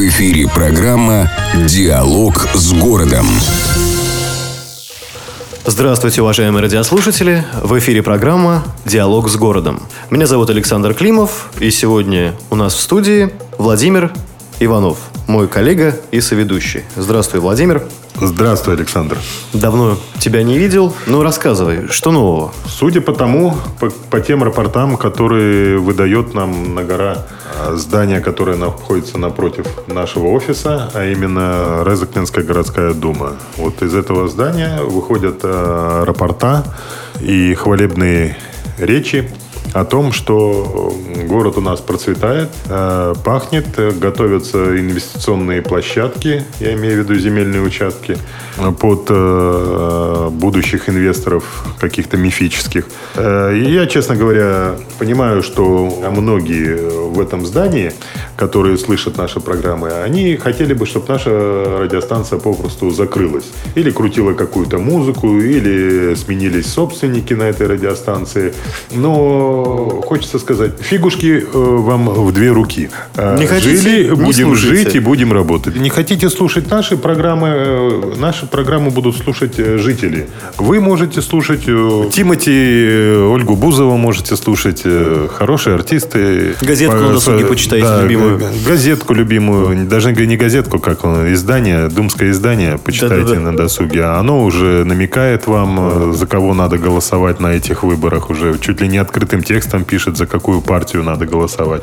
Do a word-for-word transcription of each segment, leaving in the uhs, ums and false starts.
В эфире программа «Диалог с городом». Здравствуйте, уважаемые радиослушатели! В эфире программа «Диалог с городом». Меня зовут Александр Климов, и сегодня у нас в студии Владимир Иванов, мой коллега и соведущий. Здравствуй, Владимир. Здравствуй, Александр. Давно тебя не видел. Ну, рассказывай, что нового? Судя по тому, по, по тем рапортам, которые выдает нам на гора здание, которое находится напротив нашего офиса, а именно Резекненская городская дума. Вот из этого здания выходят э, рапорта и хвалебные речи о том, что город у нас процветает, э, пахнет, готовятся инвестиционные площадки, я имею в виду земельные участки, под э, будущих инвесторов каких-то мифических. Э, и я, честно говоря, понимаю, что многие в этом здании, которые слышат наши программы, они хотели бы, чтобы наша радиостанция попросту закрылась. Или крутила какую-то музыку, или сменились собственники на этой радиостанции. Но хочется сказать, фигушки э, вам в две руки. Э, не хотите, Жили, не будем слушайте. жить и будем работать. Не хотите слушать наши программы, э, наши программу будут слушать э, жители. Вы можете слушать э, Тимати, э, Ольгу Бузову можете слушать, э, хорошие артисты. Газетку на досуге почитайте, да, любимую. Газетку любимую, даже не газетку, как он, издание, думское издание, почитайте Да-да-да. на досуге. Оно уже намекает вам, за кого надо голосовать на этих выборах. Уже чуть ли не открытым текстом пишет, за какую партию надо голосовать.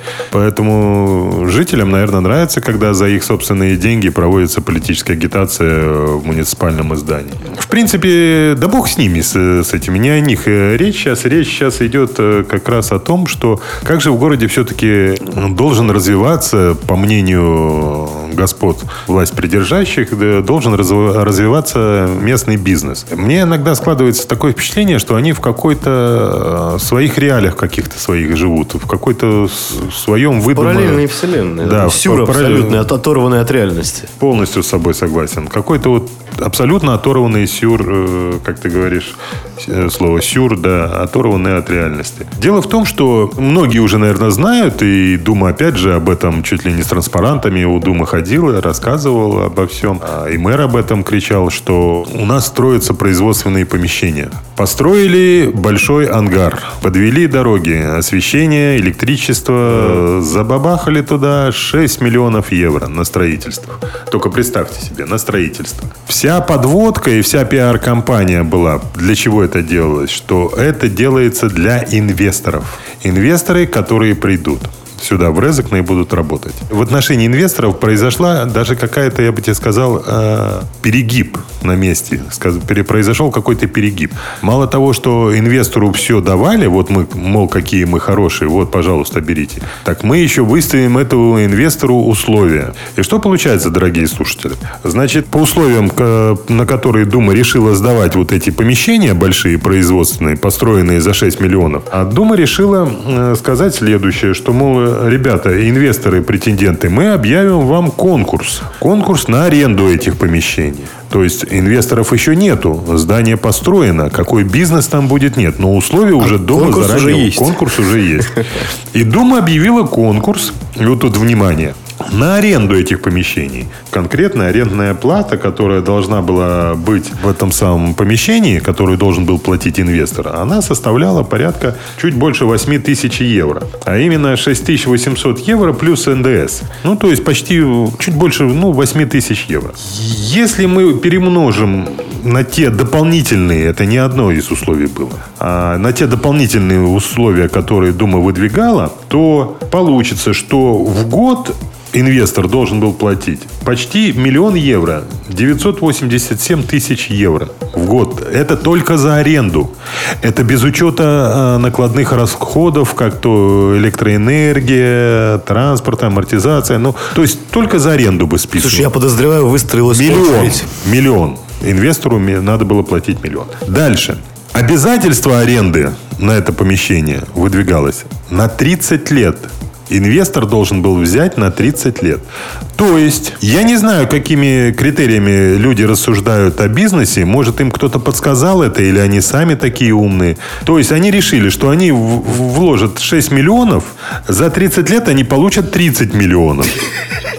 Поэтому жителям, наверное, нравится, когда за их собственные деньги проводится политическая агитация в муниципальном издании. В принципе, да бог с ними, с, с этими. Не о них речь сейчас. Речь сейчас идет как раз о том, что как же в городе все-таки должен развиваться, по мнению господ власть придержащих, должен развиваться местный бизнес. Мне иногда складывается такое впечатление, что они в какой-то своих реалиях каких-то своих живут, в какой-то своем выдуманном... Параллельной вселенной. Да, сюр абсолютно оторванный от реальности. Полностью с собой согласен. Какой-то вот абсолютно оторванный сюр, как ты говоришь, слово сюр, да, оторванный от реальности. Дело в том, что многие уже, наверное, знают, и Дума, опять же, об этом чуть ли не с транспарантами у Думы ходила, рассказывала обо всем. И мэр об этом кричал, что у нас строятся производственные помещения. Построили большой ангар, подвели дороги, освещение, электричество, забабахали туда шесть миллионов евро на строительство. Только представьте себе, на строительство. Вся подводка и вся пиар-компания была. Для чего это делалось? Что это делается для инвесторов. Инвесторы, которые придут сюда, в Резекне, и будут работать. В отношении инвесторов произошла даже какая-то, я бы тебе сказал, э, перегиб на месте. Произошел какой-то перегиб. Мало того, что инвестору все давали, вот мы, мол, какие мы хорошие, вот, пожалуйста, берите. Так мы еще выставим этому инвестору условия. И что получается, дорогие слушатели? Значит, по условиям, на которые Дума решила сдавать вот эти помещения большие, производственные, построенные за шесть миллионов, а Дума решила э, сказать следующее, что, мол, ребята, инвесторы, претенденты, мы объявим вам конкурс. Конкурс на аренду этих помещений. То есть инвесторов еще нету. Здание построено. Какой бизнес там будет, нет. Но условия уже дома конкурс заранее. Уже есть. Конкурс уже есть. И Дума объявила конкурс. И вот тут внимание. На аренду этих помещений. Конкретная арендная плата, которая должна была быть в этом самом помещении, которую должен был платить инвестор, она составляла порядка чуть больше восемь тысяч евро. А именно шесть тысяч восемьсот евро плюс эн дэ эс. Ну, то есть почти чуть больше, ну, восемь тысяч евро. Если мы перемножим на те дополнительные, это не одно из условий было, а на те дополнительные условия, которые Дума выдвигала, то получится, что в год инвестор должен был платить почти миллион евро, девятьсот восемьдесят семь тысяч евро в год. Это только за аренду. Это без учета накладных расходов, как то электроэнергия, транспорт, амортизация. Ну, то есть только за аренду бы списывали. Слушай, я подозреваю, выстроилась миллион. Миллион. Инвестору надо было платить миллион. Дальше. Обязательство аренды на это помещение выдвигалось на тридцать лет. Инвестор должен был взять на тридцать лет. То есть, я не знаю, какими критериями люди рассуждают о бизнесе. Может, им кто-то подсказал это, или они сами такие умные. То есть, они решили, что они вложат шесть миллионов, за тридцать лет они получат тридцать миллионов.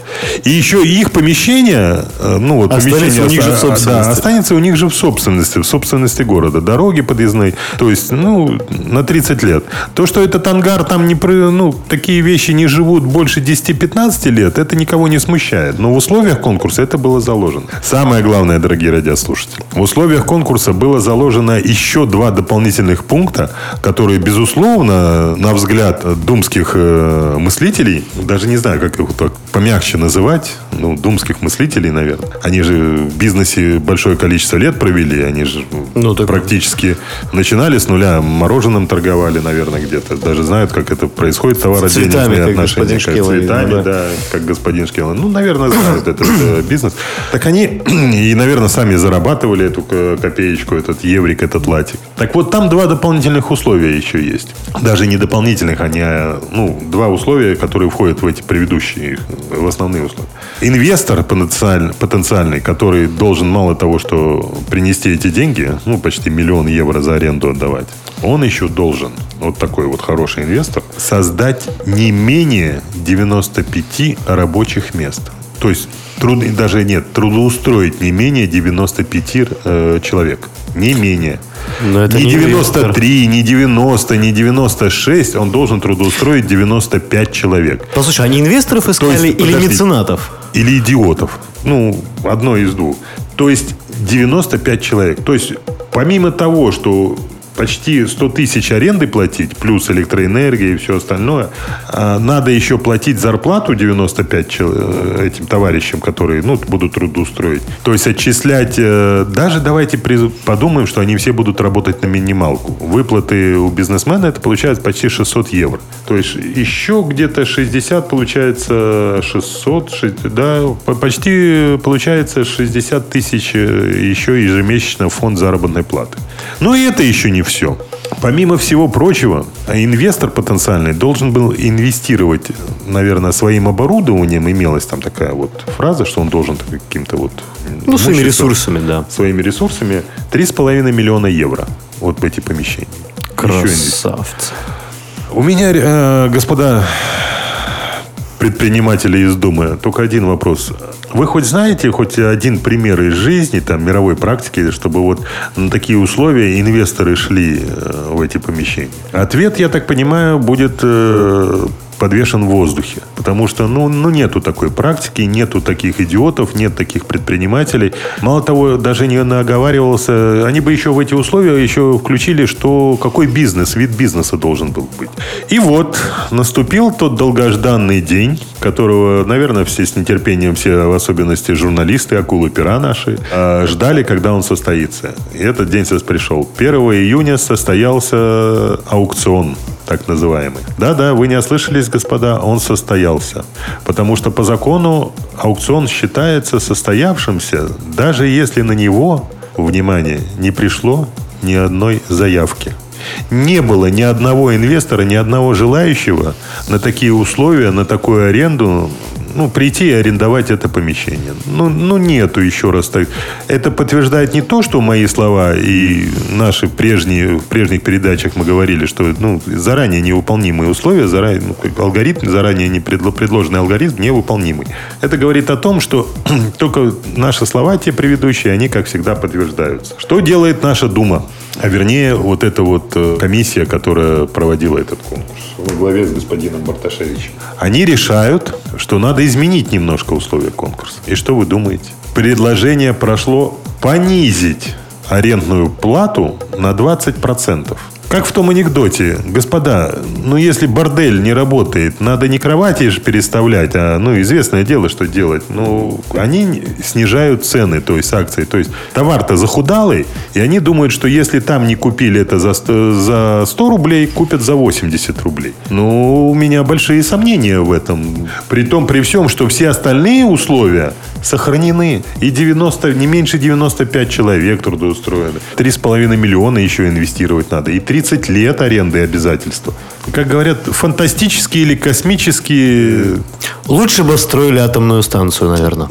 И еще их помещение, ну вот останется помещение у них же в собственности. Да, останется у них же в собственности, в собственности города. Дороги подъездные, то есть, ну, на тридцать лет. То, что этот ангар там не, ну, такие вещи не живут больше десять-пятнадцать лет, это никого не смущает. Но в условиях конкурса это было заложено. Самое главное, дорогие радиослушатели, в условиях конкурса было заложено еще два дополнительных пункта, которые, безусловно, на взгляд думских э, мыслителей, даже не знаю, как их так помягче называть, ну, думских мыслителей, наверное. Они же в бизнесе большое количество лет провели, они же ну, так... практически начинали с нуля, мороженым торговали, наверное, где-то. Даже знают, как это происходит, товаро-денежные отношения. Как цветами, да, да, как господин Шкеллен. Ну, наверное, знают этот э, бизнес. Так они и, наверное, сами зарабатывали эту копеечку, этот еврик, этот латик. Так вот, там два дополнительных условия еще есть. Даже не дополнительных, они, ну, два условия, которые входят в эти предыдущие, в основные условия. Инвестор потенциальный, потенциальный, который должен мало того, что принести эти деньги, ну, почти миллион евро за аренду отдавать, он еще должен, вот такой вот хороший инвестор, создать не менее девяносто пять рабочих мест. То есть, труд, даже нет, трудоустроить не менее девяносто пять э, человек. Не менее. Но это не не девяносто три, не девяносто, не девяносто шесть. Он должен трудоустроить девяносто пять человек. Послушай, они инвесторов искали есть, или подожди, меценатов? Или идиотов. Ну, одно из двух. То есть, девяносто пять человек. То есть, помимо того, что почти сто тысяч аренды платить, плюс электроэнергия и все остальное, надо еще платить зарплату девяносто пять этим товарищам, которые, ну, будут трудоустроить. То есть отчислять, даже давайте подумаем, что они все будут работать на минималку. Выплаты у бизнесмена это получается почти шестьсот евро. То есть еще где-то шестьдесят получается шестьсот, да, почти получается шестьдесят тысяч еще ежемесячно в фонд заработной платы. Но и это еще не все. Помимо всего прочего, инвестор потенциальный должен был инвестировать, наверное, своим оборудованием. Имелась там такая вот фраза, что он должен каким-то вот... Ну, своими ресурсами, да. Своими ресурсами три с половиной миллиона евро вот в эти помещения. Красавцы. У меня, э, господа предприниматели из Думы, только один вопрос. Вы хоть знаете хоть один пример из жизни, там, мировой практики, чтобы вот на такие условия инвесторы шли э, в эти помещения? Ответ, я так понимаю, будет э, подвешен в воздухе. Потому что, ну, ну, нету такой практики, нету таких идиотов, нет таких предпринимателей. Мало того, даже не наговаривался. Они бы еще в эти условия еще включили, что какой бизнес, вид бизнеса должен был быть. И вот наступил тот долгожданный день, которого, наверное, все с нетерпением, все в особенности журналисты, акулы-пера наши, ждали, когда он состоится. И этот день сейчас пришел. первого июня состоялся аукцион, так называемый. Да-да, вы не ослышались, господа, он состоялся. Потому что по закону аукцион считается состоявшимся, даже если на него, внимание, не пришло ни одной заявки. Не было ни одного инвестора, ни одного желающего на такие условия, на такую аренду, ну, прийти и арендовать это помещение. Ну, ну, нету еще раз так. Это подтверждает не то, что мои слова и наши прежние, в прежних передачах мы говорили, что, ну, заранее невыполнимые условия, заранее, ну, алгоритм, заранее не предло, предложенный алгоритм невыполнимый. Это говорит о том, что только наши слова, те предыдущие, они, как всегда, подтверждаются. Что делает наша Дума? А вернее, вот эта вот комиссия, которая проводила этот конкурс во главе с господином Барташевичем. Они решают, что надо изменить немножко условия конкурса. И что вы думаете? Предложение прошло понизить арендную плату на двадцать процентов. Как в том анекдоте. Господа, ну если бордель не работает, надо не кровати же переставлять, а, ну, известное дело, что делать. Ну, они снижают цены, то есть акции. То есть товар-то захудалый, и они думают, что если там не купили это за сто, за сто рублей, купят за восемьдесят рублей. Ну, у меня большие сомнения в этом. При том, при всем, что все остальные условия сохранены. И девяносто, не меньше девяносто пять человек трудоустроены. три с половиной миллиона еще инвестировать надо. И тридцать лет аренды обязательства. как говорят, фантастические или космические... Лучше бы строили атомную станцию, наверное.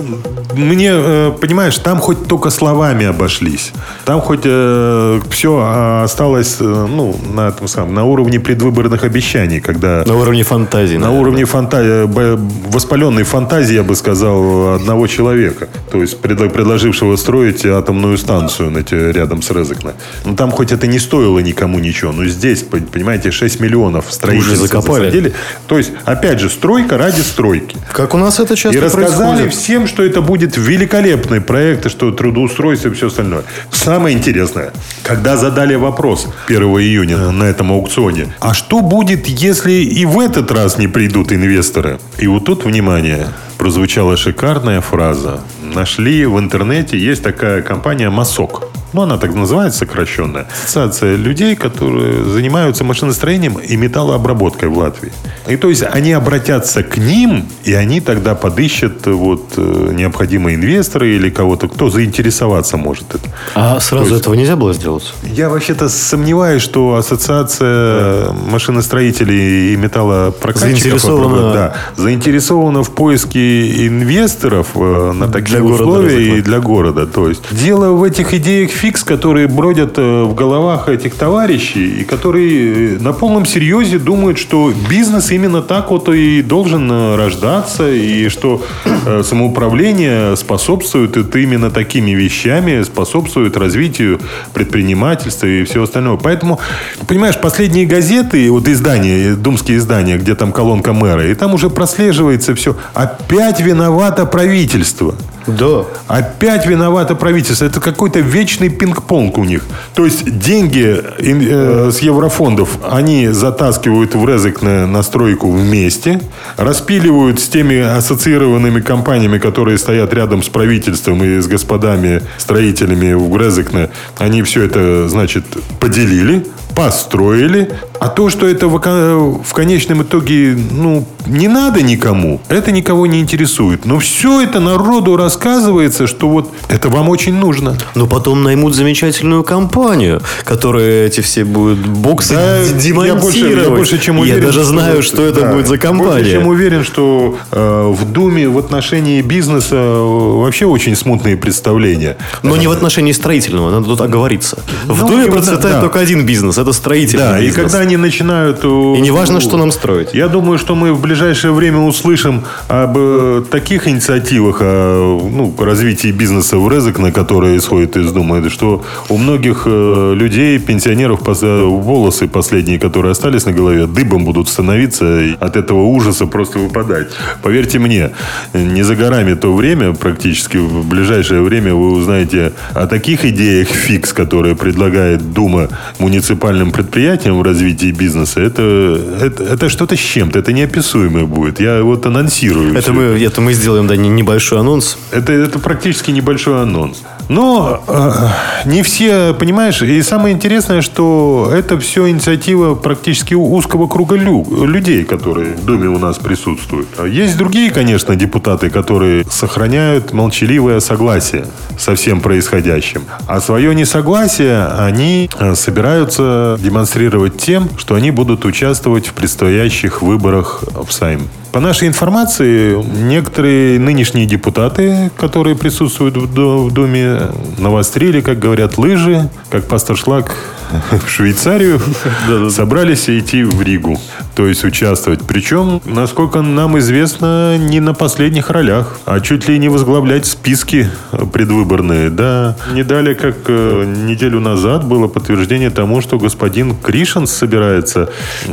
Мне, понимаешь, там хоть только словами обошлись. Там хоть э, все осталось ну, на, этом самом, на уровне предвыборных обещаний. Когда, на уровне фантазии. На наверное. уровне фантазии, воспаленной фантазии, я бы сказал, одного человека. То есть предложившего строить атомную станцию рядом с Резекне. Ну, там хоть это не стоило никому ничего. Но здесь, понимаете, шесть миллионов строительства. Уже закопали. Засадили. То есть, опять же, стройка ради стройки. Как у нас это часто и рассказали происходит. всем, что это будет великолепный проект, и что трудоустройство и все остальное. Самое интересное, когда задали вопрос первого июня на этом аукционе, а что будет, если и в этот раз не придут инвесторы? И вот тут, внимание, прозвучала шикарная фраза. Нашли в интернете, есть такая компания «Мосок». Ну, она так называется, сокращенная. Ассоциация людей, которые занимаются машиностроением и металлообработкой в Латвии. И то есть они обратятся к ним, и они тогда подыщут вот, необходимые инвесторы или кого-то, кто заинтересоваться может. А сразу есть, этого нельзя было сделать? Я вообще-то сомневаюсь, что ассоциация да. машиностроителей и металлопрокатчиков заинтересована... Да, заинтересована в поиске инвесторов на такие для условия города, и для города. То есть дело в этих идеях фикс, которые бродят в головах этих товарищей, и которые на полном серьезе думают, что бизнес именно так вот и должен рождаться, и что самоуправление способствует это именно такими вещами, способствует развитию предпринимательства и всего остального. Поэтому, понимаешь, последние газеты, вот издания, думские издания, где там колонка мэра, и там уже прослеживается все. Опять виновато правительство. Да. Опять виновато правительство. Это какой-то вечный пинг-понг у них. То есть деньги э, с еврофондов они затаскивают в Резекне на стройку вместе, распиливают с теми ассоциированными компаниями, которые стоят рядом с правительством и с господами строителями в Резекне. Они все это, значит, поделили, построили. А то, что это в, в конечном итоге ну, не надо никому, это никого не интересует. Но все это народу рассказывается, что вот это вам очень нужно. Но потом наймут замечательную компанию, которая эти все будут боксы да, демонтировать. Я больше, я больше чем уверен, я даже что, знаю, что это да, будет за компания. Больше чем уверен, что э, в Думе в отношении бизнеса вообще очень смутные представления. Но не в отношении строительного, надо тут оговориться. В ну, Думе именно, процветает да. только один бизнес, это строительный да, бизнес. И когда они начинают... И не важно, что нам строить. Я думаю, что мы в ближайшее время услышим об э, таких инициативах, о ну, развитии бизнеса в Резекне, которые исходят из Думы, что у многих э, людей, пенсионеров, волосы последние, которые остались на голове, дыбом будут становиться и от этого ужаса просто выпадать. Поверьте мне, не за горами то время, практически в ближайшее время вы узнаете о таких идеях фикс, которые предлагает Дума муниципальным предприятиям в развитии бизнеса. Это, это, это что-то с чем-то. Это неописуемое будет. Я вот анонсирую. Это, мы, это мы сделаем, да, небольшой анонс. Это, это практически небольшой анонс. Но э, не все, понимаешь, и самое интересное, что это все инициатива практически узкого круга лю, людей, которые в Думе у нас присутствуют. Есть другие, конечно, депутаты, которые сохраняют молчаливое согласие со всем происходящим. А свое несогласие они собираются демонстрировать тем, что они будут участвовать в предстоящих выборах в Сайм. По нашей информации, некоторые нынешние депутаты, которые присутствуют в Думе, навострили, как говорят, лыжи, как пастор Шлак в Швейцарию, собрались идти в Ригу, то есть участвовать. Причем, насколько нам известно, не на последних ролях, а чуть ли не возглавлять списки предвыборные. Да, не далее, как неделю назад было подтверждение тому, что господин Кришенс собирается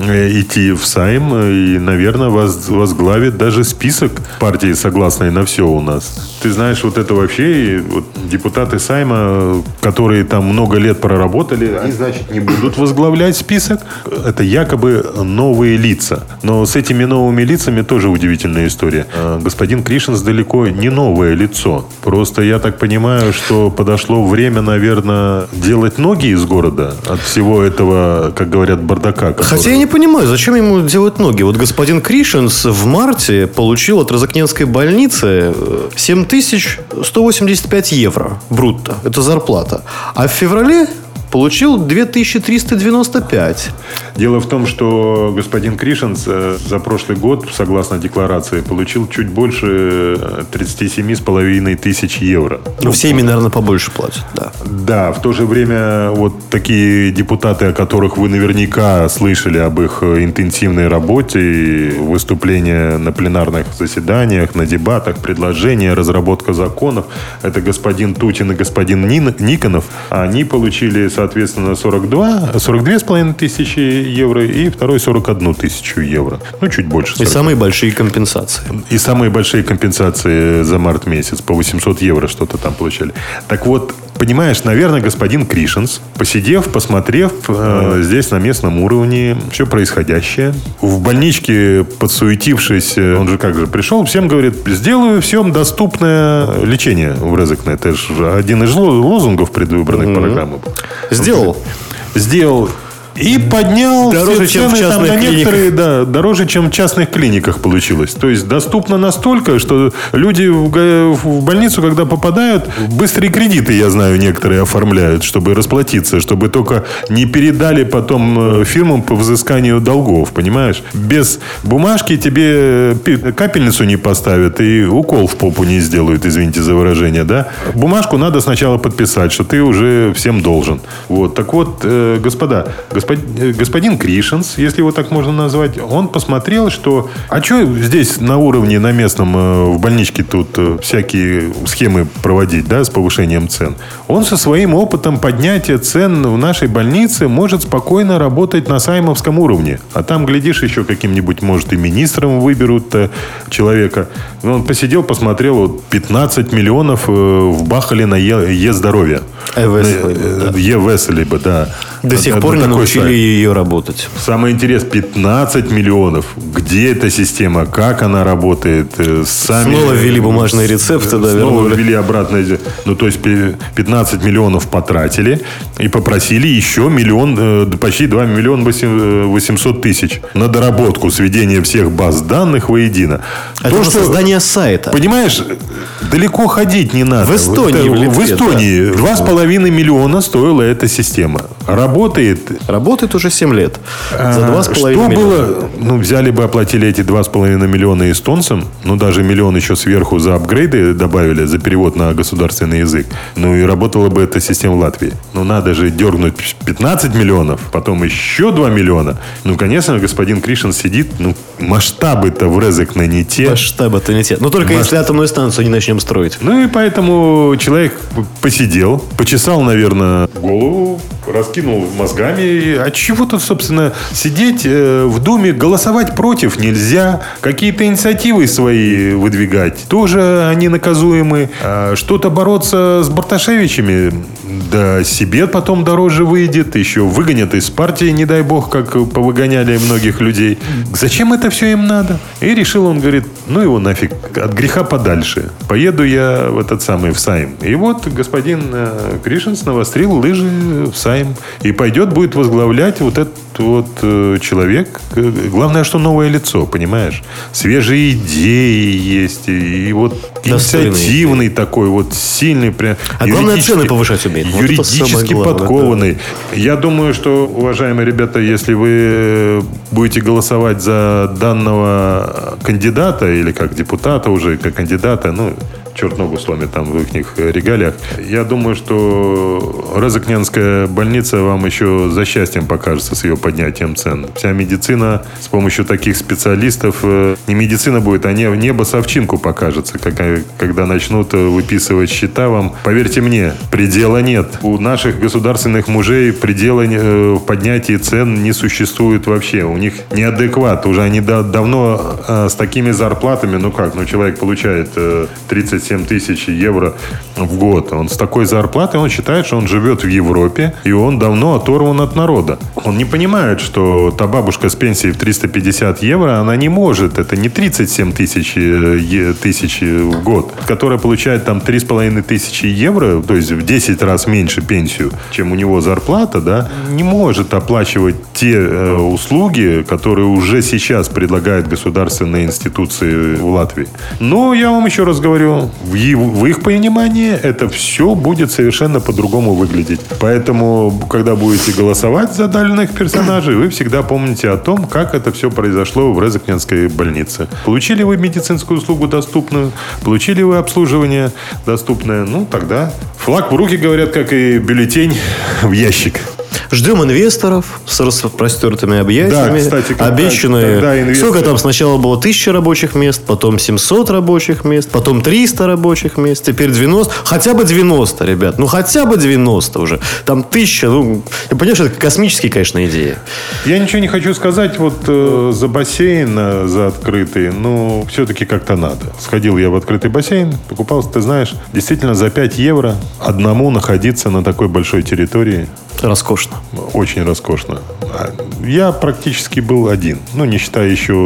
идти в Сайм и, наверное, возглавит даже список партии, согласной на все у нас. Ты знаешь, вот это вообще вот, депутаты Сайма, которые там много лет проработали, они, значит, не будут возглавлять список. Это якобы новые лица. Но с этими новыми лицами тоже удивительная история. Господин Кришенс далеко не новое лицо. Просто я так понимаю, что подошло время, наверное, делать ноги из города от всего этого, как говорят, бардака. Который... Хотя я не понимаю, зачем ему делать ноги. Вот господин Кришенс в марте получил от Резекненской больницы семь тысяч сто восемьдесят пять евро брутто. Это зарплата. А в феврале получил две тысячи триста девяносто пять. Дело в том, что господин Кришинс за прошлый год, согласно декларации, получил чуть больше тридцать семь с половиной тысяч евро. Ну, все ими, наверное, побольше платят, да. Да, в то же время вот такие депутаты, о которых вы наверняка слышали об их интенсивной работе, выступления на пленарных заседаниях, на дебатах, предложения, разработка законов, это господин Тутин и господин Никонов, они получили, соответственно, сорок два, сорок две с половиной тысячи евро и второй сорок одну тысячу евро. Ну, чуть больше. И самые большие компенсации. И самые большие компенсации за март месяц. По восемьсот евро что-то там получали. Так вот, понимаешь, наверное, господин Кришинс, посидев, посмотрев э, здесь на местном уровне все происходящее, в больничке подсуетившись, он же как же пришел, всем говорит, сделаю всем доступное лечение в Резекне. Это же один из лозунгов предвыборной mm-hmm. программы. Сделал. Сделал. И поднял дороже, все цены чем в там на некоторые, клиниках. Да, дороже, чем в частных клиниках получилось. То есть доступно настолько, что люди в, в больницу, когда попадают, быстрые кредиты, я знаю, некоторые оформляют, чтобы расплатиться, чтобы только не передали потом фирмам по взысканию долгов, понимаешь? Без бумажки тебе капельницу не поставят и укол в попу не сделают, извините за выражение, да? Бумажку надо сначала подписать, что ты уже всем должен. Вот, так вот, э, господа, господин Кришинс, если его так можно назвать, он посмотрел, что... А что здесь на уровне, на местном, в больничке тут всякие схемы проводить, да, с повышением цен? Он со своим опытом поднятия цен в нашей больнице может спокойно работать на саймовском уровне. А там, глядишь, еще каким-нибудь, может, и министром выберут человека. Он посидел, посмотрел, вот пятнадцать миллионов вбахали на Е-здоровье. Е-веселибо, да. До сих пор не научили ее работать. Самое интересное, пятнадцать миллионов. Где эта система? Как она работает? Сами... Снова ввели бумажные рецепты, да, Снова ввели обратно. Ну, то есть, пятнадцать миллионов потратили и попросили еще миллион, почти два миллиона восемьсот тысяч на доработку, сведение всех баз данных воедино. Это то, что... создание сайта. Понимаешь, далеко ходить не надо. В Эстонии. Это, в, Литве, в Эстонии да. два с половиной миллиона стоила эта система. Работает. Работает уже семь лет. За два с половиной Что миллиона. было? Ну, взяли бы, оплатили эти два с половиной миллиона эстонцам. Ну, даже миллион еще сверху за апгрейды добавили, за перевод на государственный язык. Ну, и работала бы эта система в Латвии. Ну, надо же дернуть пятнадцать миллионов, потом еще два миллиона. Ну, конечно, господин Кришин сидит. Ну, масштабы-то в Резекне не те. Масштабы-то не те. Ну, только Масштаб... если атомную станцию не начнем строить. Ну, и поэтому человек посидел, почесал, наверное, голову, раскинул мозгами. А чего тут, собственно, сидеть в Думе, голосовать против нельзя. Какие-то инициативы свои выдвигать. Тоже они наказуемы. А что-то бороться с Барташевичами, да себе потом дороже выйдет. Еще выгонят из партии, не дай бог, как повыгоняли многих людей. Зачем это все им надо? И решил он, говорит, ну его нафиг, от греха подальше. Поеду я в этот самый, в Сайм. И вот господин Кришинс навострил лыжи в Сайм. И пойдет, будет возглавлять вот этот вот э, человек. Главное, что новое лицо, понимаешь? Свежие идеи есть. И, и вот инициативный такой, вот сильный. Прям, а главное, цены повышать умеет. Юридически вот подкованный. Да. Я думаю, что, уважаемые ребята, если вы будете голосовать за данного кандидата, или как депутата уже, как кандидата, ну... черт ногу сломит там в их регалиях. Я думаю, что Резекненская больница вам еще за счастьем покажется с ее поднятием цен. Вся медицина с помощью таких специалистов, не медицина будет, а небо с овчинку покажется, когда начнут выписывать счета вам. Поверьте мне, предела нет. У наших государственных мужей предела в поднятии цен не существует вообще. У них неадекват. Уже они давно с такими зарплатами, ну как, ну человек получает тридцать семь тысяч евро в год. Он с такой зарплатой, он считает, что он живет в Европе, и он давно оторван от народа. Он не понимает, что та бабушка с пенсией в триста пятьдесят евро, она не может. Это не тридцать семь тысяч в год, которая получает там три с половиной тысячи евро, то есть в десять раз меньше пенсию, чем у него зарплата, да, не может оплачивать те э, услуги, которые уже сейчас предлагают государственные институции в Латвии. Но я вам еще раз говорю, в, его, в их понимании это все будет совершенно по-другому выглядеть. Поэтому, когда будете голосовать за данных персонажей, вы всегда помните о том, как это все произошло в Резакненской больнице. Получили вы медицинскую услугу доступную, получили вы обслуживание доступное, ну, тогда флаг в руки, говорят, как и бюллетень в ящик. Ждем инвесторов с распростертыми объятиями. Да, кстати, когда, обещанные. когда инвестор... Сколько там сначала было? Тысяча рабочих мест, потом семьсот рабочих мест, потом триста рабочих мест, теперь девяносто. Хотя бы девяносто, ребят. Ну, хотя бы девяносто уже. Там тысяча. Ну, понимаешь, это космические, конечно, идеи. Я ничего не хочу сказать вот э, за бассейн, э, за открытый. Но все-таки как-то надо. Сходил я в открытый бассейн, покупался, ты знаешь, действительно за пять евро одному находиться на такой большой территории. Роскошно. Очень роскошно. Я практически был один. Ну, не считая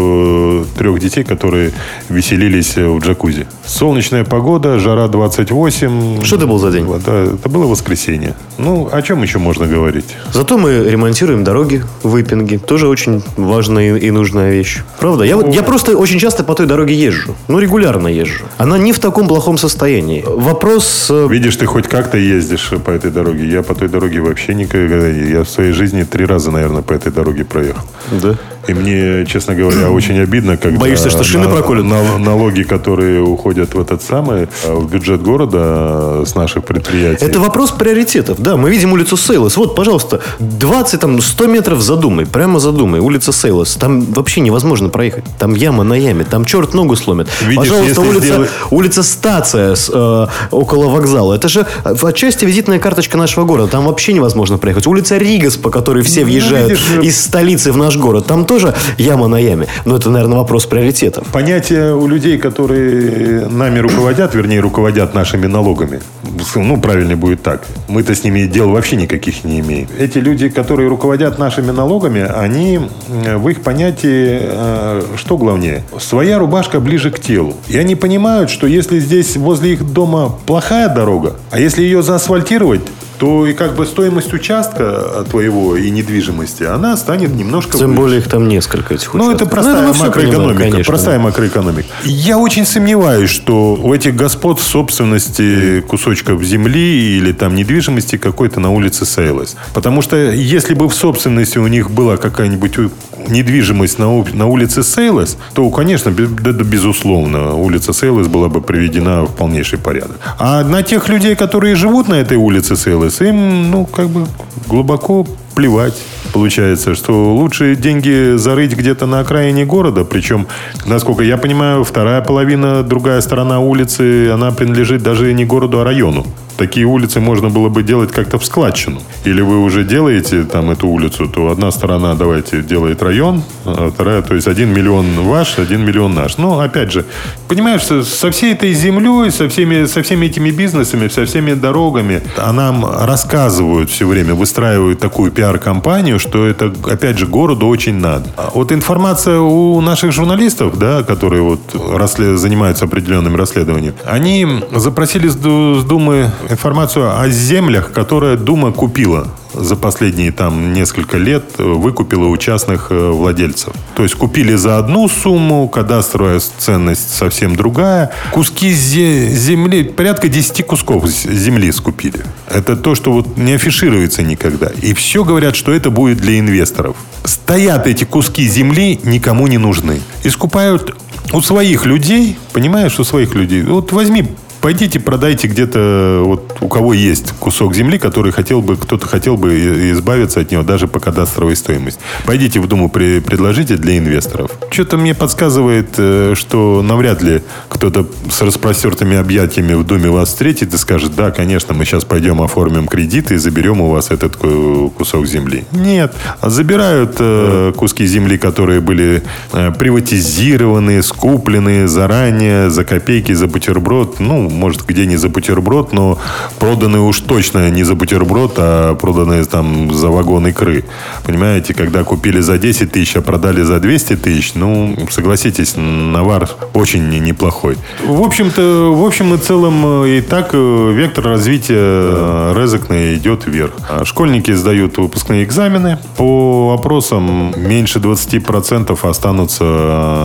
еще трех детей, которые веселились в джакузи. Солнечная погода, жара двадцать восемь. Что это был за день? Да, это было воскресенье. Ну, о чем еще можно говорить? Зато мы ремонтируем дороги в Иппинге. Тоже очень важная и нужная вещь. Правда? Я, вот, я просто очень часто по той дороге езжу. Ну, регулярно езжу. Она не в таком плохом состоянии. Вопрос... Видишь, ты хоть как-то ездишь по этой дороге. Я по той дороге вообще никогда... Я в своей жизни три раза, наверное, по этой дороге проехал. Да? И мне, честно говоря, очень обидно, когда... Боишься, что шины на, проколют? на, налоги, которые уходят в этот самый, в бюджет города с наших предприятий. Это вопрос приоритетов. Да, мы видим улицу Сейлос. Вот, пожалуйста, двадцать, там, сто метров задумай. Прямо задумай. Улица Сейлос. Там вообще невозможно проехать. Там яма на яме. Там черт ногу сломит. Видишь, пожалуйста, улица, сделать... улица Стация с, э, около вокзала. Это же отчасти визитная карточка нашего города. Там вообще невозможно проехать. Улица Ригас, по которой все въезжают ну, видишь, из столицы в наш город. Там тоже яма на яме. Но это, наверное, вопрос приоритетов. Понятие у людей, которые нами руководят, вернее, руководят нашими налогами. Ну, правильно будет так. Мы-то с ними дел вообще никаких не имеем. Эти люди, которые руководят нашими налогами, они в их понятии, что главнее? Своя рубашка ближе к телу. И они понимают, что если здесь возле их дома плохая дорога, а если ее заасфальтировать, то и как бы стоимость участка твоего и недвижимости, она станет немножко Тем выше. более их там несколько этих участков. Ну, это простая ну, это макроэкономика. Понимаем, простая макроэкономика. Я очень сомневаюсь, что у этих господ в собственности кусочков земли или там недвижимости какой-то на улице Сейлос. Потому что если бы в собственности у них была какая-нибудь недвижимость на, на улице Сейлос, то, конечно, да, да, безусловно, улица Сейлос была бы приведена в полнейший порядок. А на тех людей, которые живут на этой улице Сейлос, им, ну, как бы глубоко плевать. Получается, что лучше деньги зарыть где-то на окраине города. Причем, насколько я понимаю, вторая половина, другая сторона улицы, она принадлежит даже не городу, а району. Такие улицы можно было бы делать как-то в складчину. Или вы уже делаете там эту улицу, то одна сторона, давайте, делает район, а вторая, то есть один миллион ваш, один миллион наш. Но, опять же, понимаешь, со всей этой землей, со всеми, со всеми этими бизнесами, со всеми дорогами, а нам рассказывают все время, выстраивают такую пиар-компанию, что это, опять же, городу очень надо. Вот информация у наших журналистов, да, которые вот расслед... занимаются определенным расследованием, они запросили с Думы информацию о землях, которые Дума купила за последние там несколько лет, выкупила у частных владельцев. То есть купили за одну сумму, кадастровая ценность совсем другая. Куски земли, порядка десять кусков земли скупили. Это то, что вот не афишируется никогда. И все говорят, что это будет для инвесторов. Стоят эти куски земли, никому не нужны. И скупают у своих людей, понимаешь, у своих людей. Вот возьми, пойдите, продайте где-то, вот у кого есть кусок земли, который хотел бы, кто-то хотел бы избавиться от него даже по кадастровой стоимости. Пойдите в Думу, при, предложите для инвесторов. Что-то мне подсказывает, что навряд ли кто-то с распростертыми объятиями в Думе вас встретит и скажет: да, конечно, мы сейчас пойдем оформим кредиты и заберем у вас этот кусок земли. Нет. Забирают куски земли, которые были приватизированы, скуплены заранее, за копейки, за бутерброд. Ну, может, где не за бутерброд, но проданы уж точно не за бутерброд, а проданы там за вагон икры. Понимаете, когда купили за десять тысяч, а продали за двести тысяч, ну, согласитесь, навар очень неплохой. В общем-то, в общем и целом, и так вектор развития Резакне идет вверх. Школьники сдают выпускные экзамены. По вопросам меньше двадцать процентов останутся в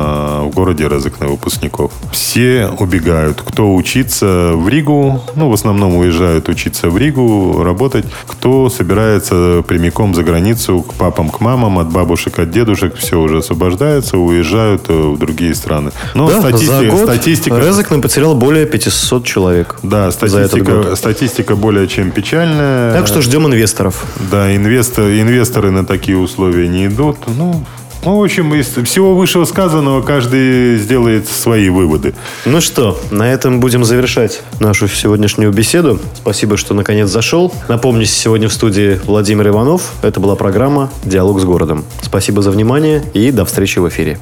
в городе Резекне выпускников. Все убегают. Кто учиться в Ригу, ну, в основном уезжают учиться в Ригу, работать. Кто собирается прямиком за границу к папам, к мамам, от бабушек, от дедушек, все уже освобождаются, уезжают в другие страны. Но да, статистика, за год статистика... Резекне потерял более пятьсот человек. Да, статистика, статистика более чем печальная. Так что ждем инвесторов. Да, инвестор, инвесторы на такие условия не идут. Ну, ну, в общем, из всего вышесказанного каждый сделает свои выводы. Ну что, на этом будем завершать нашу сегодняшнюю беседу. Спасибо, что наконец зашел. Напомню, сегодня в студии Владимир Иванов. Это была программа «Диалог с городом». Спасибо за внимание и до встречи в эфире.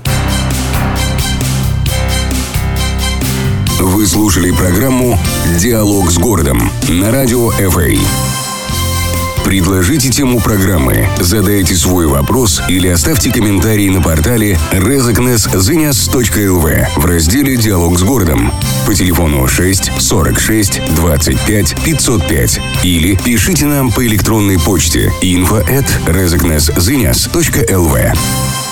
Вы слушали программу «Диалог с городом» на радио эф эй. Предложите тему программы, задайте свой вопрос или оставьте комментарий на портале резекнес-зыняс точка эл ви в разделе «Диалог с городом» по телефону шесть сорок шесть двадцать пять пятьсот пять или пишите нам по электронной почте инфо эт резекнес-зыняс точка эл ви.